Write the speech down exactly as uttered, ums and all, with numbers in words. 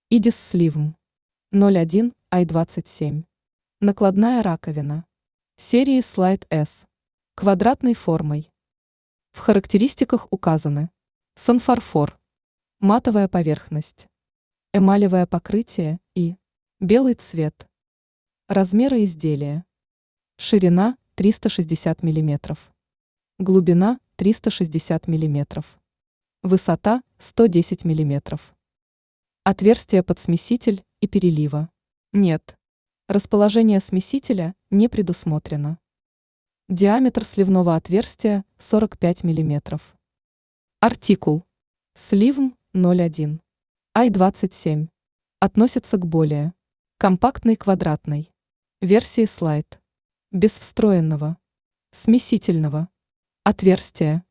Идис Slim ноль один ай двадцать семь. Накладная раковина. Серии Slide S. Квадратной формой. В характеристиках указаны: санфарфор, матовая поверхность, эмалевое покрытие и белый цвет. Размеры изделия: ширина триста шестьдесят миллиметров, глубина триста шестьдесят миллиметров, высота сто десять миллиметров. Отверстия под смеситель и перелива нет. Расположение смесителя не предусмотрено. Диаметр сливного отверстия сорок пять миллиметров. Артикул Slim ноль один ай двадцать семь относится к более компактной квадратной версии Slide без встроенного смесительного отверстия.